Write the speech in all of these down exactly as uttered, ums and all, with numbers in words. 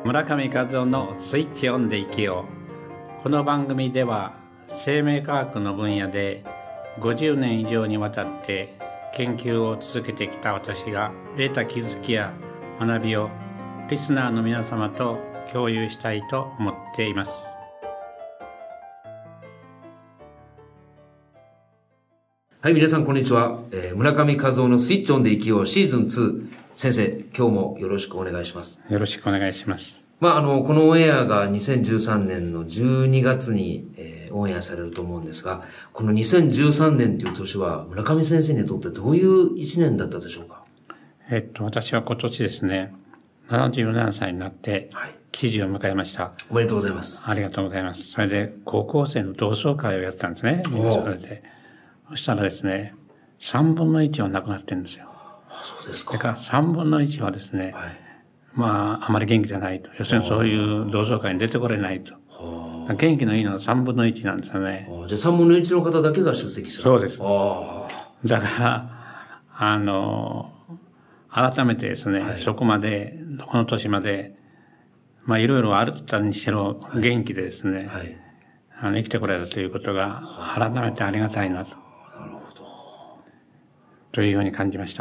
村上和夫のスイッチオンで生きよう。この番組では生命科学の分野でごじゅうねん以上にわたって研究を続けてきた私が得た気づきや学びをリスナーの皆様と共有したいと思っています。 はい、皆さんこんにちは、えー、村上和夫のスイッチオンで生きようシーズンツー。先生、今日もよろしくお願いします。 よろしくお願いします。 まあ、あの、このオンエアがにせんじゅうさんねんのじゅうにがつに、えー、オンエアされると思うんですが、このにせんじゅうさんねんという年は村上先生にとってどういう一年だったでしょうか？ えっと、私は今年ですね、ななじゅうななさいになって、喜寿を迎えました。 おめでとうございます。 ありがとうございます。それで、高校生の同窓会をやってたんですね。それで、そしたらですね、さんぶんのいちはなくなってるんですよ。 あ、そうですか。 それからさんぶんのいちはですね、はい、まあ、あまり元気じゃないと。要するにそういう同窓会に出てこれないと。元気のいいのはさんぶんのいちなんですよね。 じゃあさんぶんのいちの方だけが出席した。 そうです。だから、あの、改めてですね、はい、そこまで、この年まで、まあいろいろあったにしろ元気でですね、はい、あの生きてこられたということが改めてありがたいなと。 なるほど。 というように感じました。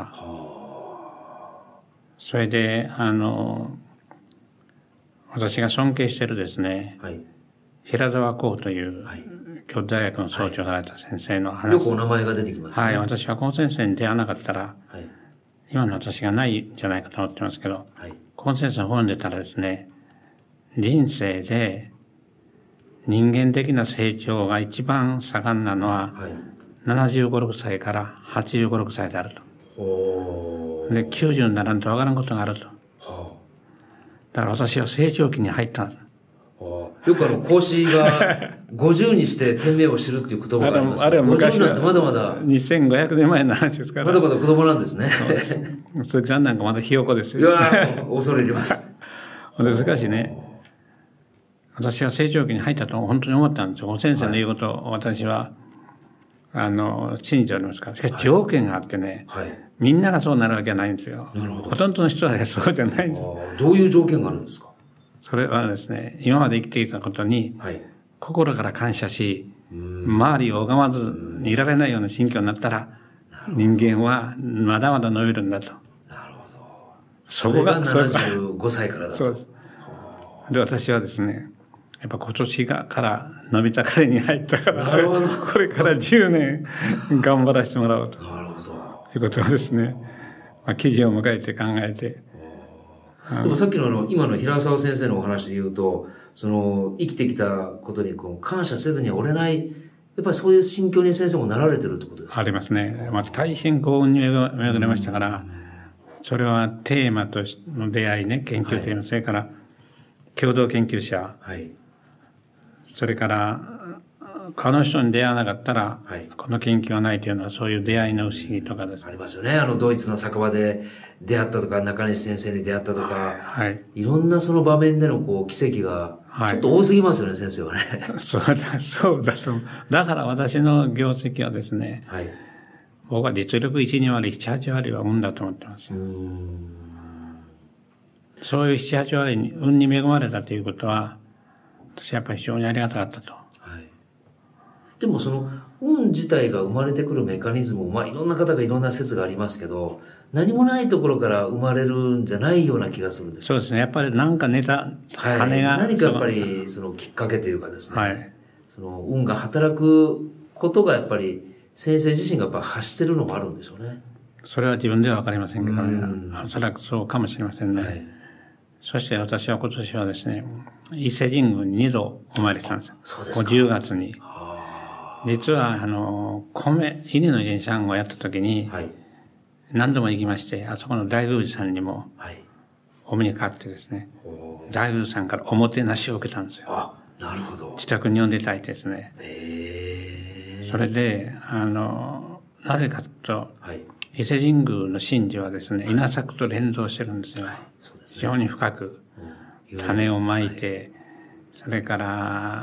それで、あの、私が尊敬しているですね、はい、平沢光という、はい、京都大学の総長をされた先生の話、 はい、よくお名前が出てきますね。 はい、私はこの先生に出会わなかったら、はい、今の私がないんじゃないかと思ってますけど、はい、この先生の本に出たらですね、人生で人間的な成長が一番盛んなのは、はい、ななじゅうご、ろくさいからはちじゅうご、ろくさいであると。で、きゅうじゅうにならんとわからんことがあると。だから私は成長期に入ったんです。 よくあの、孔子がごじゅうにして天命を知るっていう言葉があります、ね。 あれは昔はごじゅうなんてまだまだ。 にせんごひゃくねんまえの話ですから。 まだまだ子供なんですね。 そうです。鈴木さんなんかまだひよこですよ。 いやー、恐れ入ります。 しかしね、私は成長期に入ったと本当に思ったんですよ。先生の言うことを私は、あの、信じておりますから。しかし条件があってね、はいはい、みんながそうなるわけじゃないんですよ。なるほど。ほとんどの人はそうじゃないんです。 どういう条件があるんですか？それはですね、今まで生きてきたことに、はい、心から感謝し、周りを拝まずにいられないような心境になったら、人間はまだまだ伸びるんだと。 なるほど。 そこが、 それがななじゅうごさいからだと。 そうです。で、私はですね、やっぱ今年がから伸びた彼に入ったから、なるほど。これからじゅうねん頑張らせてもらおうと。 なるほど。 いうことをですね、まあ、記事を迎えて考えて。 でもさっきのあの、今の平沢先生のお話で言うと、その、生きてきたことにこう感謝せずには折れない、やっぱりそういう心境に先生もなられてるってことですか？ ありますね。まあ、大変幸運に恵まれましたから、それはテーマとの出会いね、研究テーマ、はい、それから共同研究者、はい、それから、この人に出会わなかったら、はい、この研究はないというのはそういう出会いの不思議とかです。 ありますよね。あの、ドイツの酒場で出会ったとか、中西先生に出会ったとか、はい、いろんなその場面でのこう奇跡が、ちょっと多すぎますよね、はい、先生はね。 そうだ、そうだと。だから私の業績はですね、はい、僕は実力いち、にわり、なな、はちわりは運だと思ってます。うーん、そういうなな、はちわりに運に恵まれたということは、私はやっぱり非常にありがたかったと。 でもその運自体が生まれてくるメカニズムも、まあいろんな方がいろんな説がありますけど、何もないところから生まれるんじゃないような気がするんです。 そうですね。やっぱりなんかネタ、 はい、羽が。何かやっぱりそのきっかけというかですね。はい、その運が働くことがやっぱり先生自身がやっぱ発してるのがあるんでしょうね。 それは自分ではわかりませんけどね。おそらくそうかもしれませんね。はい、そして私は今年はですね、伊勢神宮ににどお参りしたんですよ。 そうですか。 じゅうがつに。実は、あの、米、稲の神社をやった時に、はい、何度も行きまして、あそこの大宮司さんにも、お目にかかってですね、大宮司さんからおもてなしを受けたんですよ。 あ、なるほど。 自宅に呼んでいただいてですね。 へー。 それで、あの、なぜかと、はい、伊勢神宮の神事はですね、稲作と連動してるんですよ。はい、そうですね、非常に深く、うん、種をまいて、はい、それから、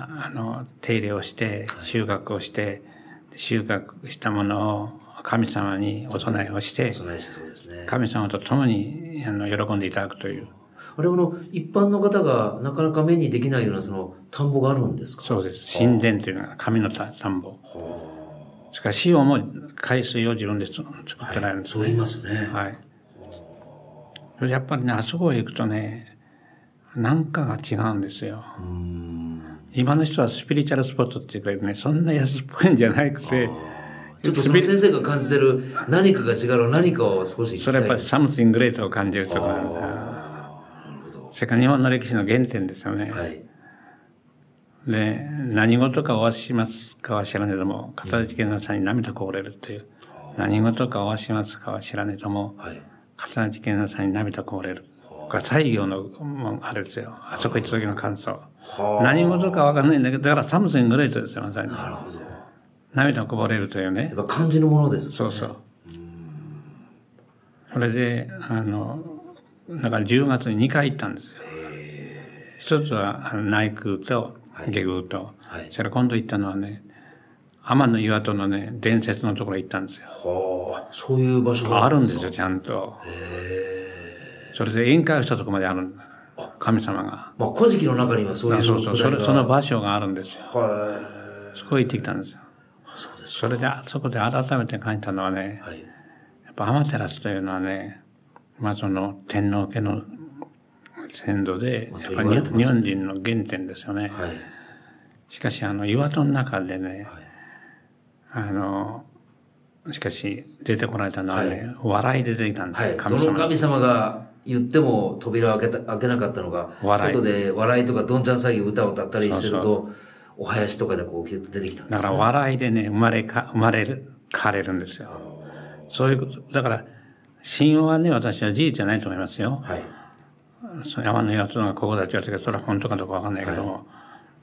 あの、手入れをして、収穫をして、収穫したものを神様にお供えをして、神様と共に、あの、喜んでいただくという。 あれはの、一般の方がなかなか目にできないようなその田んぼがあるんですか？ そうです。神殿というのは神の田んぼ。それから塩も海水を自分で作ってられるんですね。 はい、そう言いますね。 はい。それやっぱりね、あそこへ行くとね、なんかが違うんですよ。うん今の人はスピリチュアルスポットって言うくらいね、そんな安っぽいんじゃなくて、 ちょっとその先生が感じてる何かが違う何かを少し聞きたいです。 それはやっぱりサムシングレートを感じるところなんだ。それから日本の歴史の原点ですよね。はい、で、何事かおわしますかは知らねえとも、かたじけなさに涙こぼれるという。何事かおわしますかは知らねえとも、かたじけなさに涙こぼれる。これ西行の、あれですよ。あそこ行った時の感想。何事かわかんないんだけど、だからサムシングレートですよ、まさに。なるほど。涙こぼれるというね。 やっぱ漢字のものですね。 そうそう。それで、あの、だからじゅうがつににかい行ったんですよ。一つは内宮と下宮と、はい、それから今度行ったのはね、天の岩戸のね、伝説のところへ行ったんですよ。 はあ、そういう場所があるんですよ、ちゃんと。それで宴会をしたところまである神様が。 まあ、古事記の中にはそういうそうそう、それ、その場所があるんですよ。そこへ行ってきたんですよ。 そうですそれで、そこで改めて感じたのはね、はい、やっぱ天照というのはね、まあその天皇家の先祖で、やっぱり日本人の原点ですよね。はい、しかし、あの、岩戸の中でね、はい、あの、しかし、出てこられたのはね、はい、笑い出てきたんですよ、 はい、神様。どの神様が言っても扉を開けた、開けなかったのが、外で笑いとかどんちゃん詐欺歌を歌ったりしてると、そうそうお囃子とかでこう出てきたんです、ね、 だから笑いでね、生まれか、生まれる、変われるんですよ。そういうこと。だから、神話はね、私は事実じゃないと思いますよ。はい。その山のやつがここだって言われたけど、それは本当かどうかわかんないけども、はい、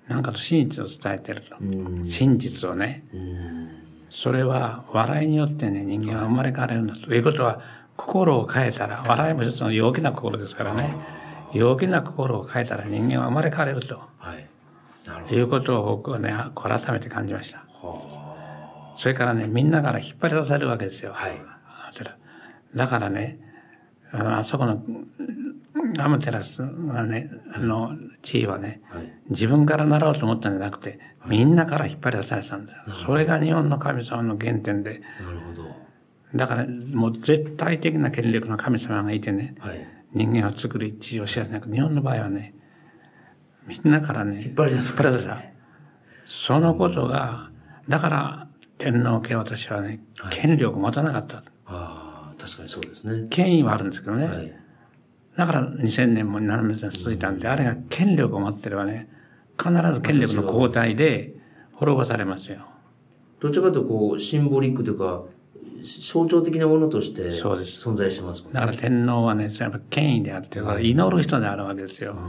なんかと真実を伝えてると。真実をね。それは笑いによってね、人間は生まれ変われるんだと。いうことは、心を変えたら、笑いも一つの陽気な心ですからね。陽気な心を変えたら人間は生まれ変われると。はい。なるほど。いうことを僕はね、改めて感じました。はあ、それからね、みんなから引っ張り出されるわけですよ。はい。だからね、あの、あそこの、アマテラスがね、あの、地位はね、はい、自分から習おうと思ったんじゃなくて、はい、みんなから引っ張り出されたんだよ。それが日本の神様の原点で。なるほど。だから、もう絶対的な権力の神様がいてね、はい、人間を作り、地位を知らせなくて、日本の場合はね、みんなからね、 引っ張り出された。 そのことが、だから、天皇家私はね、権力を持たなかった。はい、ああ、確かにそうですね。 権威はあるんですけどね。はい、だからにせんねんもななねんも続いたんで、うん、あれが権力を持ってればね、必ず権力の交代で滅ぼされますよ。 どちらかというとこう、シンボリックというか、象徴的なものとして存在してますもんね。 だから天皇はね、やっぱ権威であって、祈る人であるわけですよ。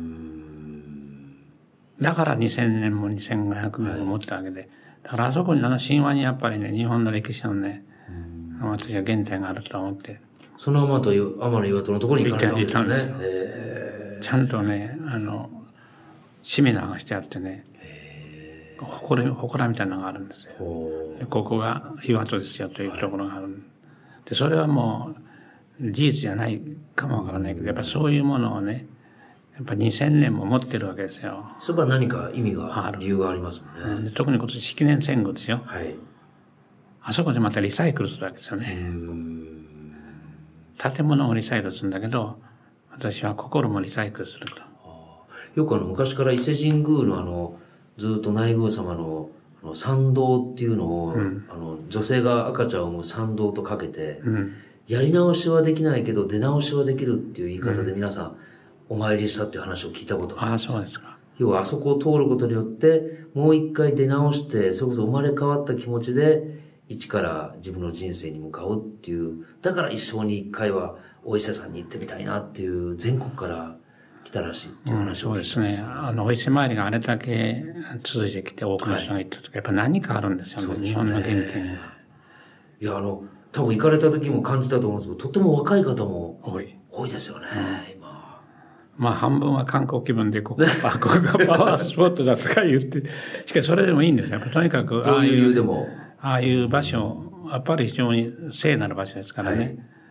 だからにせんねんもにせんごひゃくねんも持ったわけで。はい、だからあそこにあの神話にやっぱりね、日本の歴史のね、私は原点があると思って。 その天と天の岩戸のところに行かれたわけですね。 ちゃんとね、あの、シミナーがしてあってね、祠、祠みたいなのがあるんですよ。でここが岩戸ですよというところがある。はい、で、それはもう事実じゃないかもわからないけど、やっぱそういうものをね、やっぱにせんねんも持ってるわけですよ。 それは何か意味が、理由がありますもんね。 特に今年式年戦後ですよ。はい。あそこでまたリサイクルするわけですよね。建物をリサイクルするんだけど、私は心もリサイクルすると。 よくあの昔から伊勢神宮のあの、ずっと内宮様のあの参道っていうのを、うん、あの女性が赤ちゃんを産む参道とかけて、うん、やり直しはできないけど出直しはできるっていう言い方で皆さん、うんお参りしたっていう話を聞いたことがあるんですよ。 ああ、そうですか。 要はあそこを通ることによって、もう一回出直して、それこそ生まれ変わった気持ちで、一から自分の人生に向かうっていう、だから一生に一回はお伊勢さんに行ってみたいなっていう、全国から来たらしいっていう話を聞いたんですよ、うん、そうですね。あの、お伊勢参りがあれだけ続いてきて多くの人が行った時、はい、やっぱ何かあるんですよね、日本の原点が。 いや、あの、多分行かれた時も感じたと思うんですけど、とっても若い方も多い。多いですよね、うんまあ半分は観光気分でここが、ここがパワースポットだとか言って、しかしそれでもいいんですよ。とにかく、 ああいう、ああいう場所、やっぱり非常に聖なる場所ですからね。はい、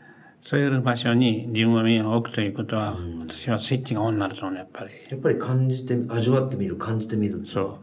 そういう場所に自分を置くということは、うん、私はスイッチがオンになると思うね、やっぱり。 やっぱり感じて、味わってみる、感じてみる。 そう。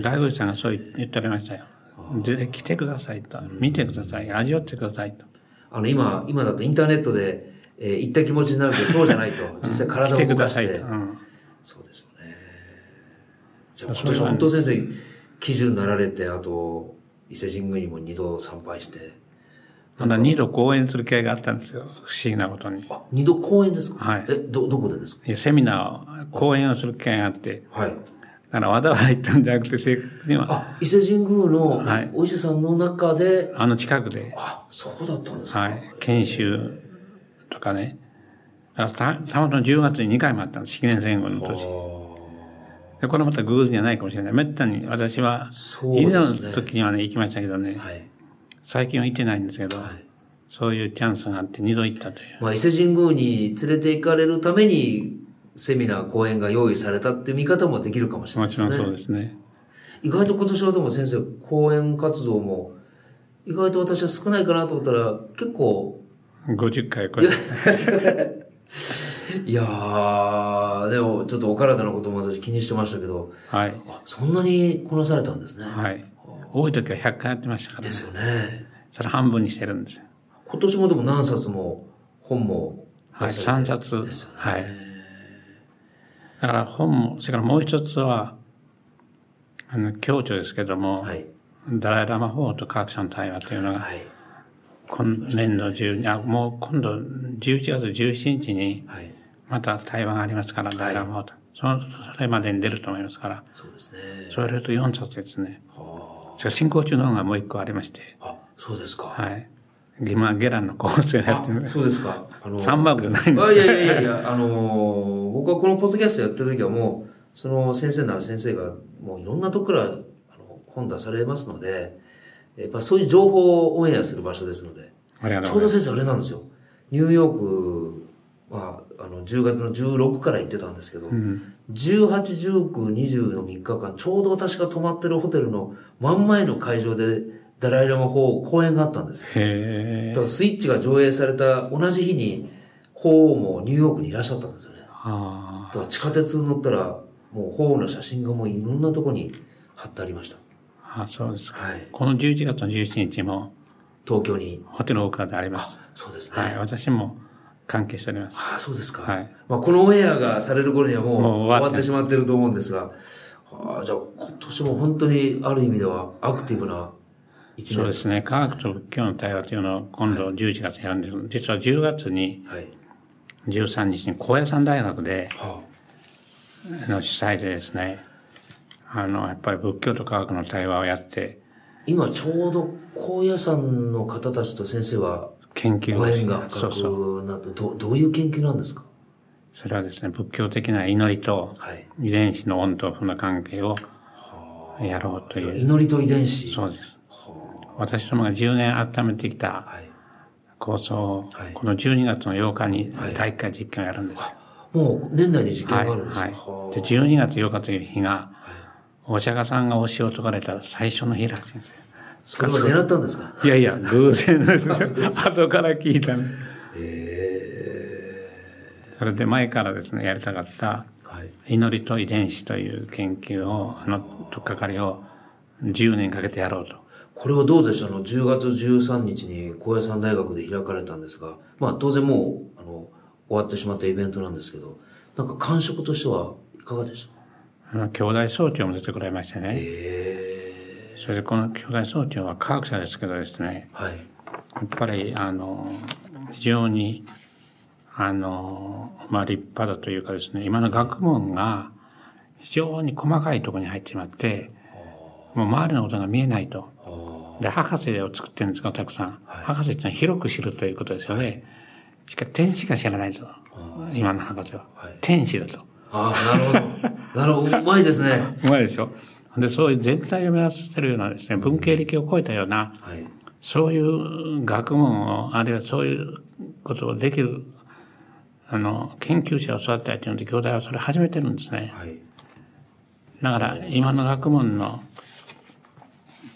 大口さんがそう言っておりましたよ。来てくださいと、見てください、味わってくださいと。 あの、今、今だとインターネットで、えー、行った気持ちになるけど、そうじゃないと。実際体を動かして。来てくださいと。うん、そうですよね。じゃあ今年は本当先生、基準になられて、あと、伊勢神宮にも二度参拝して。 まだ二度講演する機会があったんですよ。不思議なことに。 あ、二度講演ですか？ はい。 え、ど、どこでですか？ セミナー、講演をする機会があって。はい。だからわざわざ行ったんじゃなくて、正確には。 あ、伊勢神宮のお医者さんの中で、 はい、あの近くで。 あ、そうだったんですか？ はい。研修とかね。だからた、たまたまじゅうがつににかいもあったんです。式年戦後の年。で、これまた偶然じゃないかもしれない。めったに私は、以前の時にはね、行きましたけどね。はい。最近は行ってないんですけど、はい、そういうチャンスがあって二度行ったという。 まあ、伊勢神宮に連れて行かれるために、セミナー、講演が用意されたっていう見方もできるかもしれないですね。 もちろんそうですね。 意外と今年はでも先生、講演活動も、意外と私は少ないかなと思ったら、結構。 ごじゅっかい超えて。 いやー、でもちょっとお体のことも私気にしてましたけど、 はい。 そんなにこなされたんですね。 はい。多い時はひゃっかいやってましたからね。 ですよね。 それ半分にしてるんですよ。 今年もでも何冊も本もはい、さんさつですよね。はい。だから本も、それからもう一つは、あの、共著ですけども、はい、ダライラマ法と科学者の対話というのが、はい、今年度中に、あ、もう今度じゅういちがつじゅうしちにちに、また対話がありますから、ダライラマ法と。その、それまでに出ると思いますから。 そうですね。 それとよんさつですね。はあ。進行中の本がもう一個ありまして。 あ、そうですか。 はい。今、ゲランのコースをやってる。 そうですか。 あのー、さんマークじゃないんですか。いやいやいやいや、あのー、僕はこのポッドキャストやってる時はもう、その先生なら先生が、もういろんなとこからあの本出されますので、やっぱそういう情報をオンエアする場所ですので、ちょうど先生あれなんですよ。ニューヨークは、あの、じゅうがつのじゅうろくから行ってたんですけど、うん、じゅうはち、じゅうく、にじゅうのみっかかん、ちょうど私が泊まってるホテルの真ん前の会場で、ダライラマ法講演があったんですよ。へー。だからスイッチが上映された同じ日に、法もニューヨークにいらっしゃったんですよね。あだから地下鉄に乗ったら、もう法の写真がもういろんなとこに貼ってありました。 ああ、そうですか。はい。このじゅういちがつのじゅうしちにちも、 東京に。 ホテルオークラであります。 そうですね。 はい。私も関係しております。 ああ、そうですか。 はい。 まあ、このオンエアがされる頃にはもう終わってしまってると思うんですが、ああ、じゃあ今年も本当にある意味ではアクティブな一年、 そうですね。科学と仏教の対話というのを今度じゅういちがつやるんですけど、はい、実はじゅうがつに、じゅうさんにちに高野山大学で、の主催でですね、あの、やっぱり仏教と科学の対話をやって、 今ちょうど高野山の方たちと先生は研究ご縁が深くなそうそうどどういう研究なんですか？ それはですね、仏教的な祈りと遺伝子のオンとオフの関係をやろうという。 祈りと遺伝子？ そうです。私どもがじゅうねん温めてきた構想を、このじゅうにがつのようかに第いっかい実験をやるんですよ。 もう年内に実験があるんですか？ はいはい、でじゅうにがつようかという日が、お釈迦さんが教えを説かれた最初の日らしいんですよ。 それは狙ったんですか？ いやいや、偶然です。後から聞いたんです。 へー。それで前からですね、やりたかった、祈りと遺伝子という研究を、あの、とっかかりをじゅうねんかけてやろうと。 これはどうでした？あの、じゅうがつじゅうさんにちに高野山大学で開かれたんですが、まあ当然もう、あの、終わってしまったイベントなんですけど、なんか感触としてはいかがでしたか？ 兄弟総長も出てくれましてね。へー。それでこの兄弟総長は科学者ですけどですね。はい。やっぱり、あの、非常に、あの、まあ立派だというかですね、今の学問が非常に細かいところに入ってしまって、もう周りのことが見えないと。で、博士を作ってるんですが、たくさん。はい、博士っていうのは広く知るということですよね。はい、しかし天使が知らないと。今の博士は。はい、天使だと。 ああ、なるほど。なるほど。うまいですね。 うまいでしょ。で、そういう全体を目指せるようなですね、文系力を超えたような、はい、そういう学問を、あるいはそういうことをできる、あの、研究者を育てたいというので、兄弟はそれを始めてるんですね。はい、だから、今の学問の、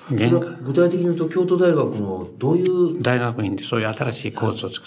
それは具体的に言うと、京都大学のどういう大学院でそういう新しいコースを作って。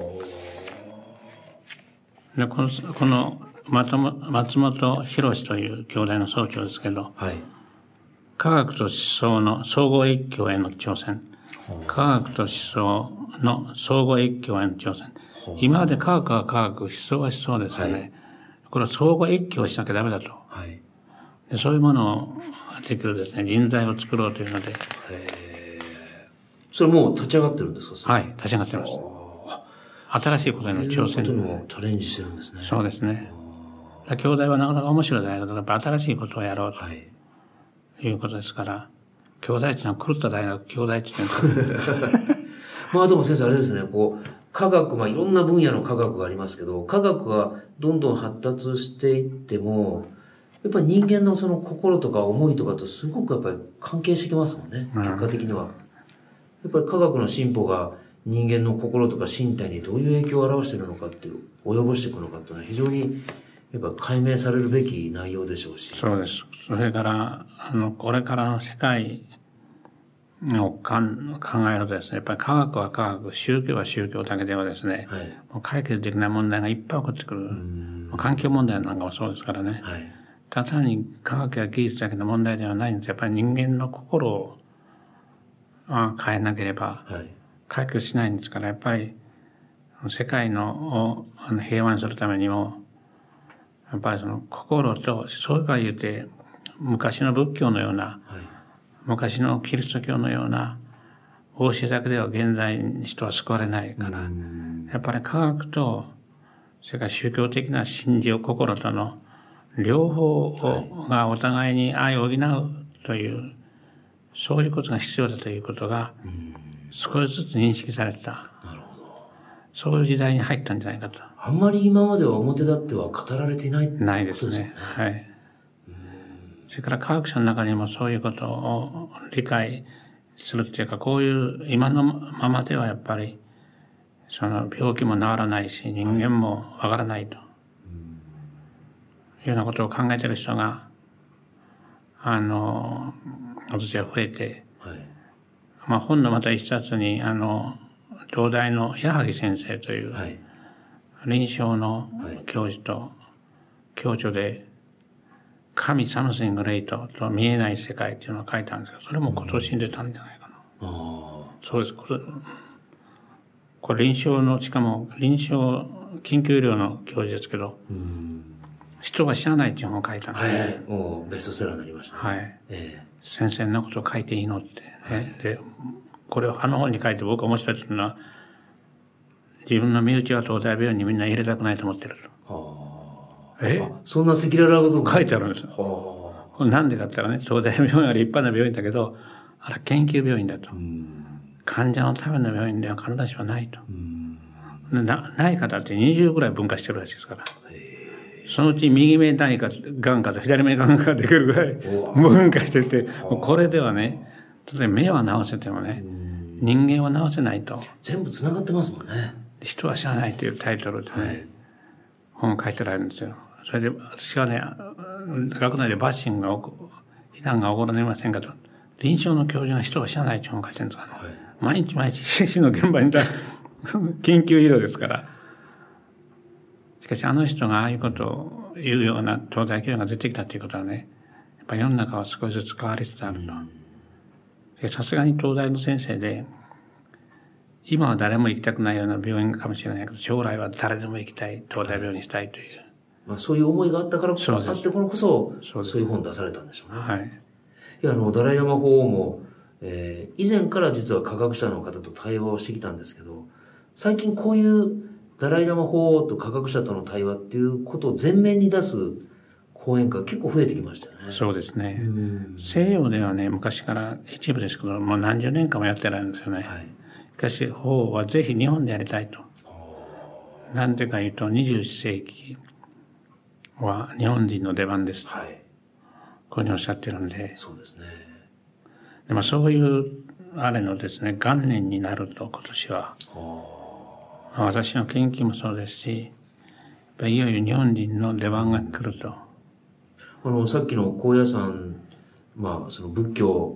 でこの、この松本博という京大の総長ですけど、はい、科学と思想の総合越境への挑戦。科学と思想の総合越境への挑戦。今まで科学は科学、思想は思想ですよね。はい、これを相互越境しなきゃダメだと。はい、でそういうものをできるですね、人材を作ろうというので。 へそれもう立ち上がってるんですか？ はい、立ち上がってます。新しいことへの挑戦。 そういうことにもチャレンジしてるんですね。 そうですね。京大はなかなか面白い大学だから、やっぱ新しいことをやろうということですから、京大っていうのは狂った大学、京大っていうのは。 まあでも先生あれですね、こう、科学、まあいろんな分野の科学がありますけど、科学がどんどん発達していっても、やっぱり人間のその心とか思いとかとすごくやっぱり関係してきますもんね、結果的には。やっぱり科学の進歩が人間の心とか身体にどういう影響を表しているのかっていう、及ぼしていくのかっていうのは非常にやっぱ解明されるべき内容でしょうし。 そうです。それから、あの、これからの世界をかん考えるとですね、やっぱり科学は科学、宗教は宗教だけではですね、はい、もう解決できない問題がいっぱい起こってくる。環境問題なんかもそうですからね。はい、ただ単に科学や技術だけの問題ではないんです。やっぱり人間の心を変えなければ解決しないんですから、やっぱり世界のを平和にするためにも、やっぱりその心と、そうか言うて、昔の仏教のような、はい、昔のキリスト教のような教えだけでは現在に人は救われないから、やっぱり科学と、それから宗教的な信じを心との両方をがお互いに愛を補うという、そういうことが必要だということが、少しずつ認識されてた。なるほど。そういう時代に入ったんじゃないかと。 あんまり今までは表立っては語られていないってことですね。 ないですね。はい。それから科学者の中にもそういうことを理解するっていうか、こういう今のままではやっぱり、その病気も治らないし、人間もわからないと。いうようなことを考えている人が、あの、私は増えて、はい、まあ本のまた一冊に、あの、東大の矢作先生という、はい、臨床の教授と教授で、神サムシングレイトと見えない世界っていうのを書いたんですけど、それも今年に出たんじゃないかな。うん、あそうです。これ、これ臨床の、しかも臨床緊急医療の教授ですけど、うん人は知らないっていう本を書いたんです。 はい。もうベストセラーになりました、ね。 はい。えー、先生のことを書いていいのって、ね。はい、で、これをあの本に書いて僕が面白いというのは、自分の身内は東大病院にみんな入れたくないと思ってると。はあ、えそんな赤裸々なことを書いてあるんですよ。はあ、なんでかって言ったらね、東大病院は立派な病院だけど、あれ研究病院だと。患者のための病院では必ずしもないと。な, ない方ってにじゅうぐらい分化してるらしいですから。そのうち右目何かがんかと左目がんができるぐらい分化してて、これではね、例えば目は治せてもね、人間は治せないと。 全部繋がってますもんね。 人は知らないというタイトルでね、はい、本を書いてられるんですよ。それで私はね、学内でバッシングが起こ、非難が起こられませんかと。臨床の教授が人は知らないという本を書いてるんですからね。はい、毎日毎日死の現場にいた緊急医療ですから。しかしあの人がああいうことを言うような東大教授が出てきたということはね、やっぱり世の中は少しずつ変わりつつあると。さすがに東大の先生で、今は誰も行きたくないような病院かもしれないけど、将来は誰でも行きたい、東大病院にしたいという。 まあそういう思いがあったからこそ、あってこのこそ、そういう本出されたんでしょうね。はい。いや、あの、ダライラマ法王も、えー、以前から実は科学者の方と対話をしてきたんですけど、最近こういうダライラマ法王と科学者との対話っていうことを前面に出す講演会結構増えてきましたよね。 そうですね。西洋ではね、昔から一部ですけど、もう何十年間もやってられるんですよね。はい。しかし、法はぜひ日本でやりたいと。なんでか言うと、にじゅういっ世紀は日本人の出番ですと。はい。こういうふうにおっしゃってるんで。 そうですね。 でもそういう、あれのですね、元年になると、今年は。私の研究もそうですし、いよいよ日本人の出番が来ると。 あの、さっきの高野山、まあ、その仏教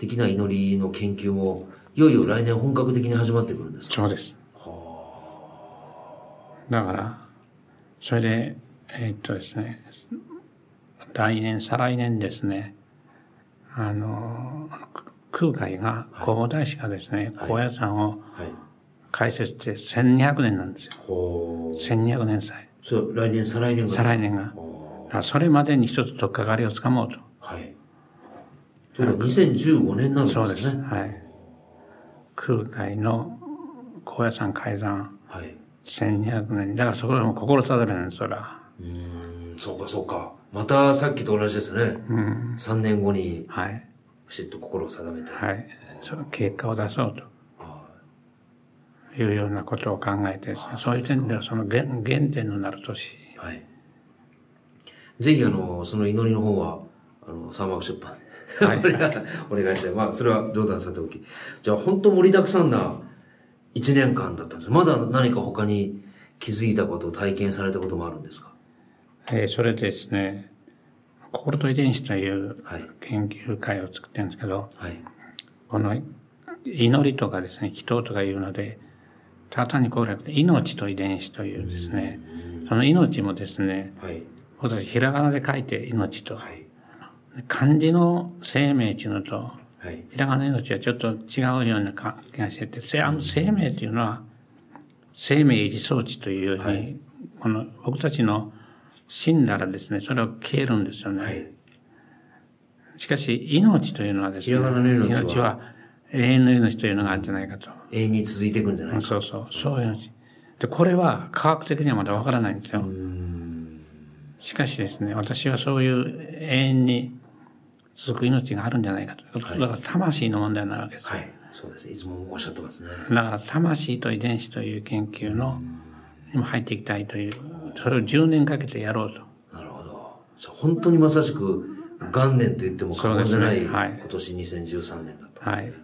的な祈りの研究もいよいよ来年本格的に始まってくるんですか？ そうです。だからそれでえー、っとですね来年再来年ですね、あの空海が弘法大師がですね、はい、高野山を開設してせんにひゃくねんなんですよ。はい、せんにひゃくねん祭。 そう来年再来年が再来年が。だからそれまでに一つとっかかりをつかもうと。 はい。というのはにせんじゅうごねんなんですね。そうです。 はい。空海の高野山開山、はい、せんにひゃくねん。だからそこでも心定めなんです、それは。 うーん、そうかそうか。またさっきと同じですね。うん、さんねんごに、はい。きちっと心を定めて。 はい。その結果を出そうと。いうようなことを考えてですね。そういう点ではその原原点のなる年。はい。 ぜひあの、その祈りの方は、あの、三幕出版で。はい。お願いしたい。まあ、それは冗談さておき。じゃあ本当盛りだくさんな一年間だったんです。まだ何か他に気づいたこと、体験されたこともあるんですか？ えー、それでですね、心と遺伝子という研究会を作ってるんですけど、はい、この祈りとかですね、祈祷とかいうので、ただ単にこれ命と遺伝子というですね、その命もですね、はい、私ひらがなで書いて命と、はい、漢字の生命っていうのと、はい、ひらがなの命はちょっと違うような気がしてて、あの生命っていうのは生命維持装置というように、はい、この僕たちの死んだらですね、それは消えるんですよね。はい、しかし命というのはですね、 ひらがなの命は、 命は永遠の命というのがあるんじゃないかと。 永遠に続いていくんじゃないか。 そうそう、そういう命。で、これは科学的にはまだわからないんですよ。しかしですね、私はそういう永遠に続く命があるんじゃないかと。はい、だから魂の問題になるわけです。 はい、そうです。いつもおっしゃってますね。 だから魂と遺伝子という研究のにも入っていきたいという、それをじゅうねんかけてやろうと。 なるほど。じゃあ本当にまさしく元年と言っても過言じゃない、ね、はい、今年にせんじゅうさんねんだったんですね。はい、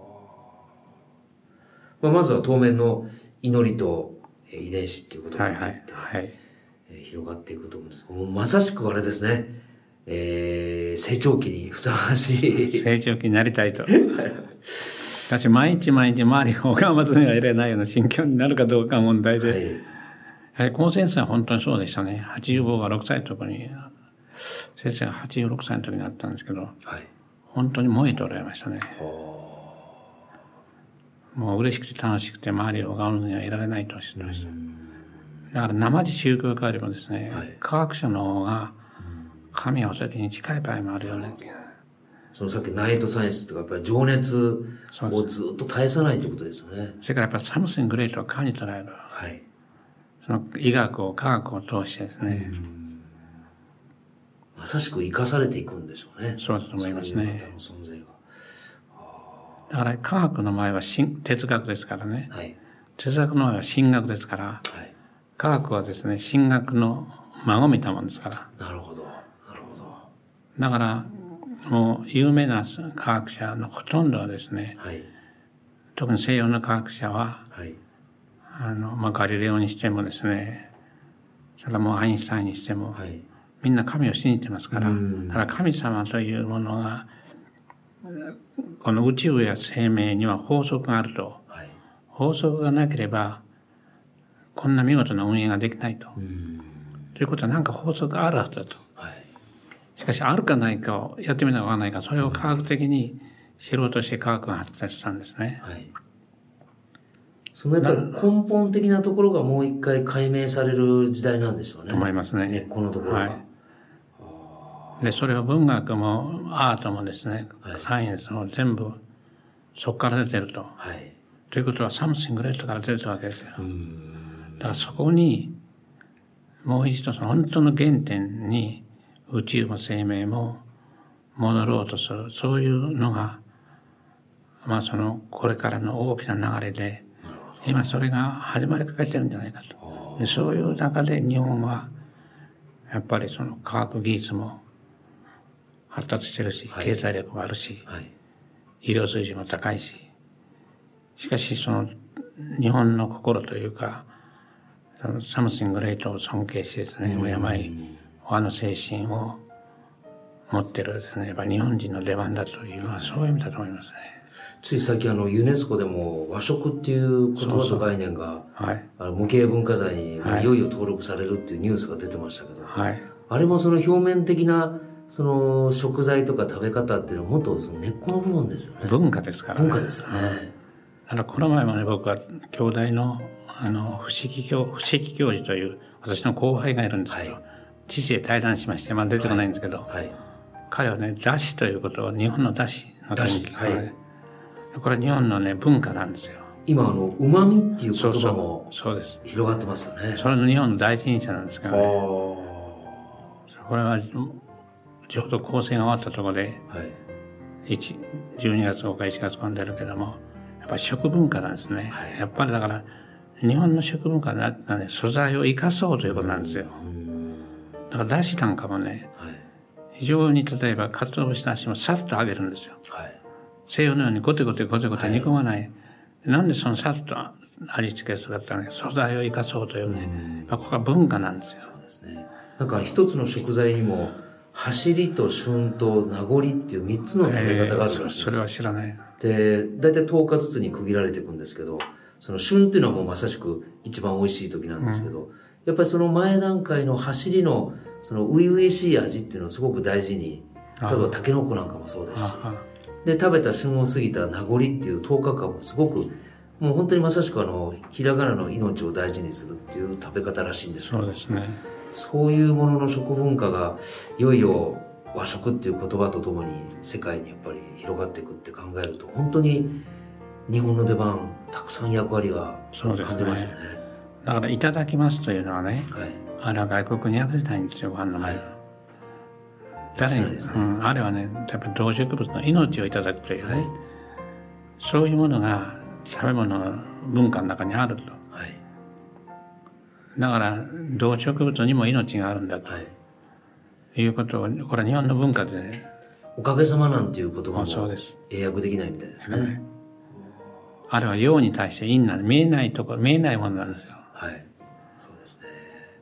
まあ、まずは当面の祈りと遺伝子っていうことが入って、はいはいはい、えー、広がっていくと思うんですけど、もうまさしくあれですね、えー、成長期にふさわしい。 成長期になりたいと。しかし毎日毎日周りを拝まずにはいられないような心境になるかどうかは問題で。はい、やはりこの先生は本当にそうでしたね。はちじゅうごがろくさいの時に、先生がはちじゅうろくさいの時になったんですけど、はい、本当に燃えておられましたね。もう嬉しくて楽しくて周りを拝むにはいられないとおっしゃってました。だから生地宗教家よりもですね、はい、科学者の方が神お先に近い場合もあるよね。 そのさっきナイトサイエンスとかやっぱり情熱をずっと絶やさないということですね。 それからやっぱりサムシングレートを科に捉える。はい、その医学を科学を通してですね。 まさしく生かされていくんでしょうね。 そうだと思いますね。 そういう方の存在が。 だから科学の場合は哲学ですからね。はい、哲学の場合は神学ですから、はい、科学はですね、神学の孫みたもんですから。 なるほど。なるほど。 だから、もう有名な科学者のほとんどはですね、はい、特に西洋の科学者は、はい、あの、まあ、ガリレオにしてもですね、それはもうアインシュタインにしても、はい、みんな神を信じてますから、だから神様というものが、この宇宙や生命には法則があると、はい、法則がなければこんな見事な運営ができないと。ということは何か法則があるはずだと。はい、しかしあるかないかをやってみなきゃわからないから、それを科学的に知ろうとして科学が発達したんですね。はい、 そのやっぱり根本的なところがもう一回解明される時代なんでしょうね。 と思いますね。 根っこのところが。はいで、それは文学もアートもですね、はい、サイエンスも全部そこから出てると。はい、ということはサムシングレートから出てるわけですよ。だからそこにもう一度その本当の原点に宇宙も生命も戻ろうとする、そういうのがまあそのこれからの大きな流れで今それが始まりかけてるんじゃないかと。でそういう中で日本はやっぱりその科学技術も発達してるし、経済力もあるし、はい、医療水準も高いし、しかしその日本の心というか、そのサムシングレートを尊敬してですね、敬い、和の精神を持ってるですね、やっぱ日本人の出番だというのはそういう意味だと思いますね。 つい最近あのユネスコでも和食っていう言葉と概念がはい、 あの無形文化財にいよいよ登録されるっていうニュースが出てましたけど、 はい、 あれもその表面的なその食材とか食べ方っていうのはもっとその根っこの部分ですよね。 文化ですからね。 文化ですよね。 だからこの前もね、僕は京大のあの不思議教不思議教授という私の後輩がいるんですけど、はい、父へ対談しまして、まあ出てこないんですけど、はいはい、彼はね、だしということを日本のだしの研究、はい、これは日本のね文化なんですよ。 今あの旨味っていう言葉もそうです広がってますよね。 それの日本の第一人者なんですけどね。これはちょうど高専が終わったところで、はい、じゅうにがつごかいちがつごに出るけども、やっぱり食文化なんですね。はい、やっぱりだから日本の食文化は、ね、素材を生かそうということなんですよ。だからだしなんかもね、はい、非常に例えば鰹節だしもさっと揚げるんですよ。はい、西洋のようにゴテゴテゴテゴテ煮込まない。はい、なんでそのさっと味付けするかって素材を生かそうというね、まあ、ここは文化なんですよ。 そうですね。なんか一つの食材にも走りと旬と名残っていう三つの食べ方があるらしいんですよ。 それは知らない。 で、だいたいとおかずつに区切られていくんですけど、その旬っていうのはもうまさしく一番美味しい時なんですけど、うん、やっぱりその前段階の走りのその初々しい味っていうのをすごく大事に、例えばタケノコなんかもそうですし、で、食べた旬を過ぎた名残っていうとおかかんもすごく、もう本当にまさしくあの、ひらがなの命を大事にするっていう食べ方らしいんですけど、 そうですね。 そういうものの食文化が、いよいよ和食っていう言葉とともに世界にやっぱり広がっていくって考えると、本当に日本の出番、たくさん役割が感じますよね。 だからいただきますというのはね、はい、あれは外国に訳せないんですよ、ご飯の前に。はい、誰に、ね、うん、あれはね、やっぱり動植物の命をいただくというね、はい、そういうものが食べ物の文化の中にあると。はい、だから動植物にも命があるんだと、はい、いうことを、これは日本の文化で、ね、 おかげさまなんていう言葉も英訳できないみたいですね。はい、 あれは陽に対して陰なんで、見えないところ、見えないものなんですよ。 はい。そうですね。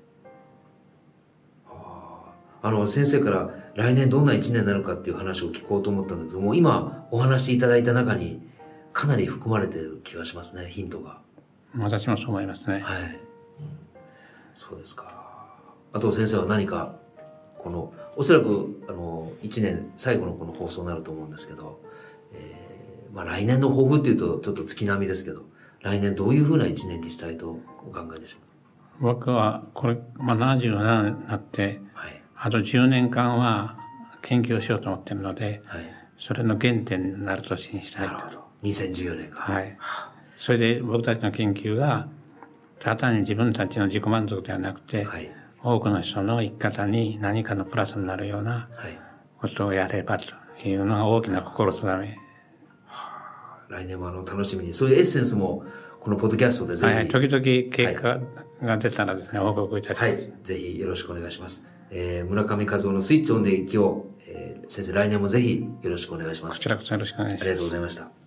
あの、先生から来年どんな一年になるかっていう話を聞こうと思ったんですけども、今お話しいただいた中にかなり含まれている気がしますね、ヒントが。 私もそう思いますね。 はい。そうですか。あと先生は何か、この、おそらく、あの、一年最後のこの放送になると思うんですけど、えー、まあ来年の抱負っていうとちょっと月並みですけど、来年どういうふうな一年にしたいとお考えでしょうか。 僕は、これ、まあななじゅうななになって、はい、あとじゅうねんかんは研究をしようと思っているので、はい、それの原点になる年にしたいと。なるほど。 にせんじゅうよねんか。 はい。それで僕たちの研究が、ただ単に自分たちの自己満足ではなくて、はい、多くの人の生き方に何かのプラスになるようなことをやればというのが大きな心定め。 はあ、来年もあの楽しみに、そういうエッセンスもこのポッドキャストでぜひ。はい、 時々結果が出たらですね、はい、報告いたします。 はい、ぜひよろしくお願いします。えー、村上和夫のスイッチオンで生きよう。えー、先生来年もぜひよろしくお願いします。 こちらこそよろしくお願いします。 ありがとうございました。